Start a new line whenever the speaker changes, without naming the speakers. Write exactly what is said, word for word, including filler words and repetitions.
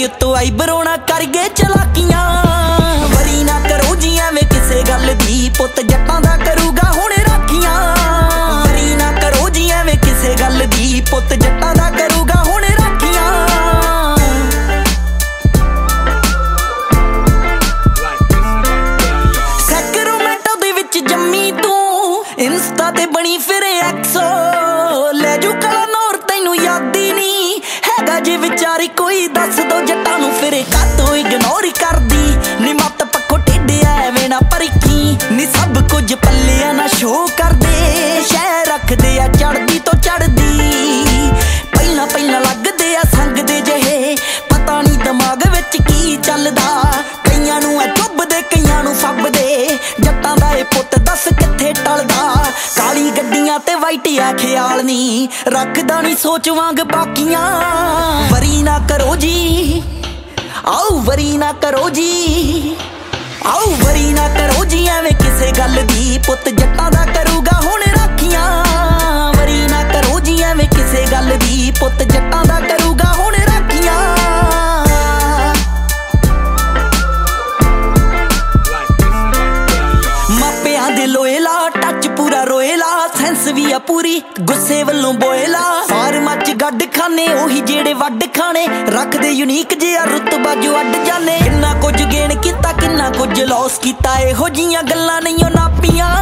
उत्तों आई बरोना कर गए चलाकियां। वरी ना करो जी एवें किसे गल दी, पुत जट्टां दा करूगा हुण राखियां। वरी ना करो जी एवें किसे गल दी, पुत जट्टां दा करूगा हुण राखियां। सैकरामेंटो दे विच जम्मी तू, इंस्टा ते बनी फिरे एक्सो। ले जू कला नूर तैनू याद ही नहीं हैगा जे विचारी कोई दस दो जट्टां नू फिरे कातों इग्नोर करदी। नी मत पक्खो टेढ़े एवें ना परखी, नी सब कुछ पल्लिया ना शो करदे। शह रखदे आ चढ़दी तो चढ़दी, पहला पहला लगदे आ संगदे जहे, पता नी दिमाग विच की चलदा। कईयां नू आ चुभदे कईयां नू फब्बदे, जट्टां दा ए पुत दस कित्थे टलदा। काली गड्डियां ते वाइटिया ख्याल नी रखदा नी सोच वांग बाकियां। वरी ना करो जी आओ वरी ना करो जी आओ वरी ना करो जी एवें किसे गल दी, पुत जट्टां दा करूगा हुण राखियां। वरी ना करो जी एवें किसे गल दी, पुत जट्टां दा करूगा हुण राखियां। मापियां दे लोएला टच पूरा रोएला, सेंस भी आ पूरी गुस्से वल्लों बोएला। फार्मा च गड्ड खाने ओही जेड़े वड्ड खाने, रखदे यूनीक जिहा रुतबा जो अड्ड जाने। किन्ना कुछ गेन कीता किन्ना कुछ लॉस कीता, इहो जियां गल्लां नहीं ओ नापियां।